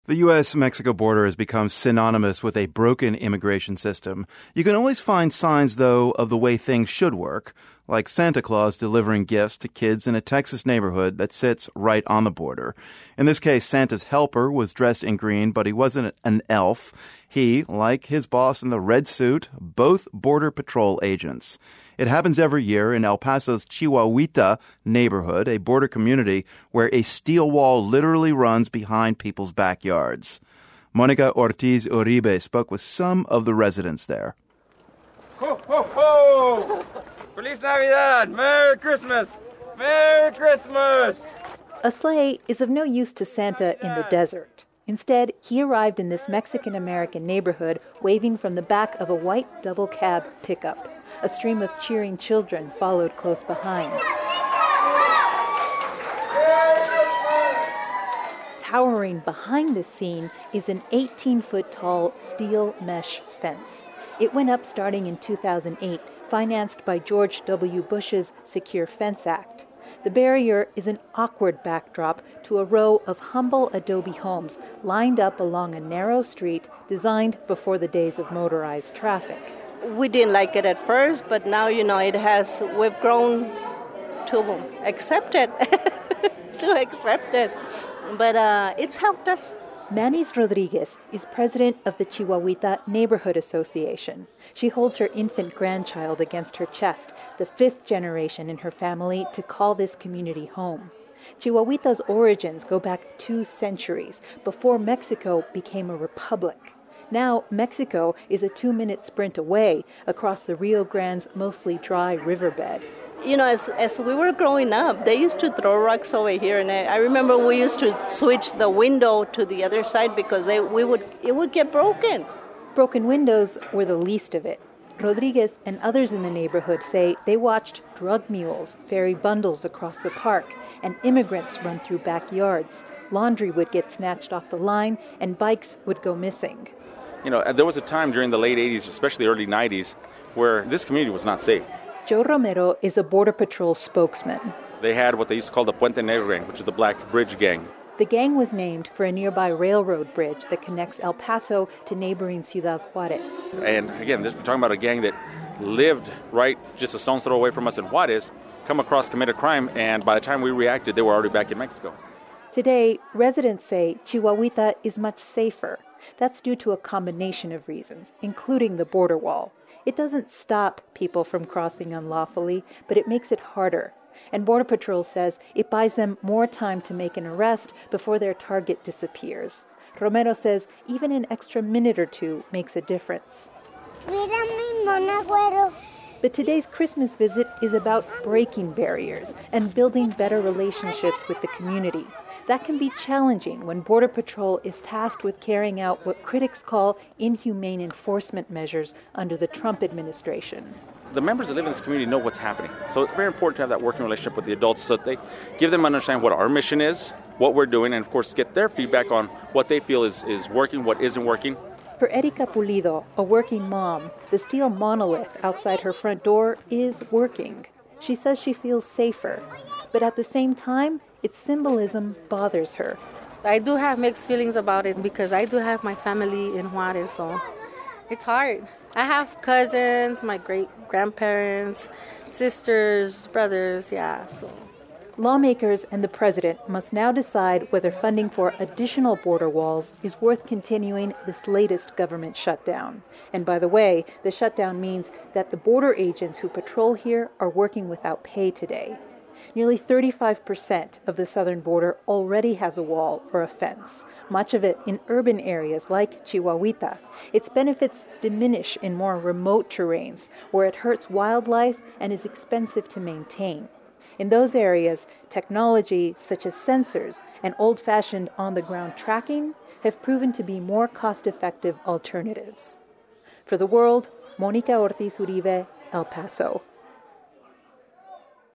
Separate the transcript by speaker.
Speaker 1: The U.S.-Mexico border has become synonymous with a broken immigration system. You can always find signs, though, of the way things should work, like Santa Claus delivering gifts to kids in a Texas neighborhood that sits right on the border. In this case, Santa's helper was dressed in green, but he wasn't an elf. He, like his boss in the red suit, both Border Patrol agents. It happens every year in El Paso's Chihuahuita neighborhood, a border community where a steel wall literally runs behind people's backyards. Monica Ortiz Uribe spoke with some of the residents there.
Speaker 2: Ho, ho, ho! Feliz Navidad! Merry Christmas! Merry Christmas!
Speaker 3: A sleigh is of no use to Santa in the desert. Instead, he arrived in this Mexican-American neighborhood waving from the back of a white double-cab pickup. A stream of cheering children followed close behind. Towering behind the scene is an 18-foot-tall steel mesh fence. It went up starting in 2008, financed by George W. Bush's Secure Fence Act. The barrier is an awkward backdrop to a row of humble adobe homes lined up along a narrow street designed before the days of motorized traffic.
Speaker 4: We didn't like it at first, but now, we've grown to accept it, But it's helped us.
Speaker 3: Manis Rodriguez is president of the Chihuahuita Neighborhood Association. She holds her infant grandchild against her chest, the fifth generation in her family to call this community home. Chihuahuita's origins go back 2 centuries, before Mexico became a republic. Now, Mexico is a 2-minute sprint away across the Rio Grande's mostly dry riverbed.
Speaker 4: As we were growing up, they used to throw rocks over here, and I remember we used to switch the window to the other side because it would get broken.
Speaker 3: Broken windows were the least of it. Rodriguez and others in the neighborhood say they watched drug mules ferry bundles across the park and immigrants run through backyards. Laundry would get snatched off the line and bikes would go missing.
Speaker 5: There was a time during the late 80s, especially early 90s, where this community was not safe.
Speaker 3: Joe Romero is a Border Patrol spokesman.
Speaker 5: They had what they used to call the Puente Negro gang, which is the Black Bridge Gang.
Speaker 3: The gang was named for a nearby railroad bridge that connects El Paso to neighboring Ciudad Juarez.
Speaker 5: And again, we're talking about a gang that lived right just a stone's throw away from us in Juarez, come across, commit a crime, and by the time we reacted, they were already back in Mexico.
Speaker 3: Today, residents say Chihuahuita is much safer. That's due to a combination of reasons, including the border wall. It doesn't stop people from crossing unlawfully, but it makes it harder. And Border Patrol says it buys them more time to make an arrest before their target disappears. Romero says even an extra minute or 2 makes a difference. But today's Christmas visit is about breaking barriers and building better relationships with the community. That can be challenging when Border Patrol is tasked with carrying out what critics call inhumane enforcement measures under the Trump administration.
Speaker 5: The members that live in this community know what's happening. So it's very important to have that working relationship with the adults so that they give them understand what our mission is, what we're doing, and of course get their feedback on what they feel is working, what isn't working.
Speaker 3: For Erika Pulido, a working mom, the steel monolith outside her front door is working. She says she feels safer, but at the same time, its symbolism bothers her.
Speaker 6: I do have mixed feelings about it because I do have my family in Juarez, so it's hard. I have cousins, my great-grandparents, sisters, brothers, so.
Speaker 3: Lawmakers and the president must now decide whether funding for additional border walls is worth continuing this latest government shutdown. And by the way, the shutdown means that the border agents who patrol here are working without pay today. Nearly 35% of the southern border already has a wall or a fence, much of it in urban areas like Chihuahuita. Its benefits diminish in more remote terrains where it hurts wildlife and is expensive to maintain. In those areas, technology such as sensors and old-fashioned on-the-ground tracking have proven to be more cost-effective alternatives. For The World, Monica Ortiz Uribe, El Paso.